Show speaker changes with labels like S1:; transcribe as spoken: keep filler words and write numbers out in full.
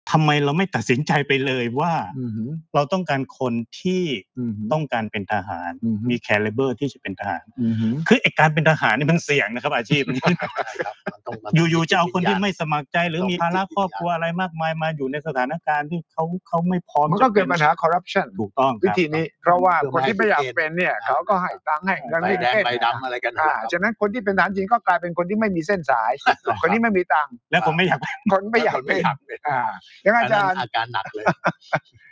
S1: ทำไมเราไม่ตัดสินใจไปเลยว่าเราต้องการคนที่ต้องการเป็นทหารมี caliber ที่จะเป็นทหารคือไอ้การเป็นทหารนี่มันเสี่ยงนะครับอาชีพนี้อยู่ๆจะเอาคนที่ไม่สมัครใจหรือมีภาระครอบครัวอะไรมากมายมาอยู่ในสถานการณ์ที่เขาเขาไม่พร้อม
S2: มันก็เกิดปัญหา corruption
S1: ถูกต้อง
S2: วิธีนี้เพราะว่าคนที่ไม่อยากเป็นเนี่ยเขาก็ให้ตังค์ให้เงินวิ่งเต้น
S3: ใบดำอะไรกัน
S2: อ่าฉะนั้นคนที่เป็นทหารจริงก็กลายเป็นคนที่ไม่มีเส้นสายคนนี้ไม่มีตังค์
S1: และคนไม่อยาก
S2: คนไม่อยากเป็นอ่าอย่างอาจารย์
S3: อาการหนักเลย